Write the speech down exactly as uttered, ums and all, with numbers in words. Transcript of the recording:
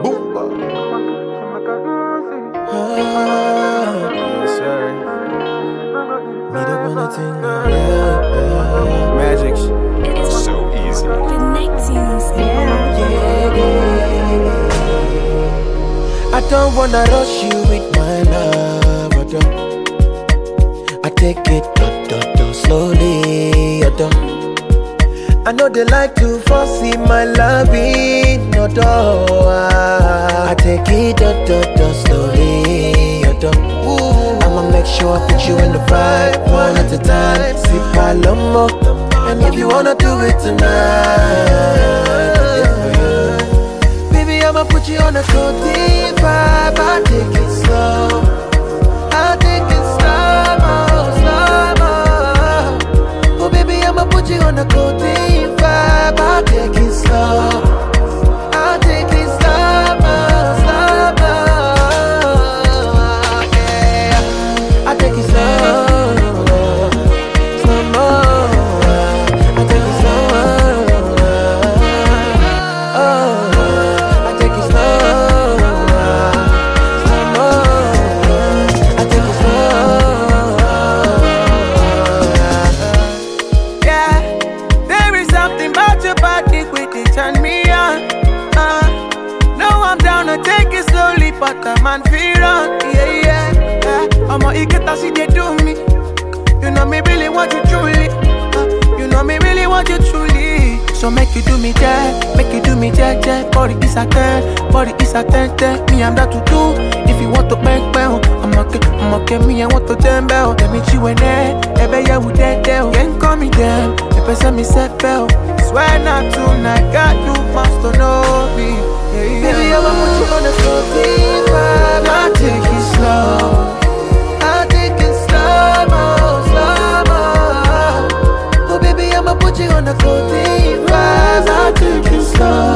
Yes, sir. Meet up on the thing, yeah, yeah. Magic. It's so easy. Yeah, yeah, yeah. I don't wanna rush you with my love, I don't. I take it, do, do, do, slowly, I don't. I know they like to foresee my loving, no, do. I take it, do, do, do, slowly, I don't. I'ma make sure I put you in the vibe, one at a time. Sip Palomo, and if you wanna do it tonight, it's for you. Baby, I'ma put you on a cold vibe. I'll take it slow, I'll take it slow, slow. Oh baby, I'ma put you on a cold vibe. I'll take it slow, I'll take it slow, slow. Yeah, I'll take it slow. But the man feel on, yeah, yeah, yeah. I'm a iketa, see they do me. You know me really want you truly, uh, you know me really want you truly. So make you do me that, make you do me that, that. Body is a ten, body is a ten, ten. Me I'm that to do. If you want to make bell, I'm okay, I'm okay. Me I want to damn bell. Let me chew in there, ebe ya would dead there. Can't call me damn, if I send me set bell. Swear not tonight, God you must to know me. Yeah, yeah. Baby, I'ma put you on the floor, vibe. I'll take it slow, I'll take it slow, slow. Oh baby, I'ma put you on the floor, vibe. I'll take it slow.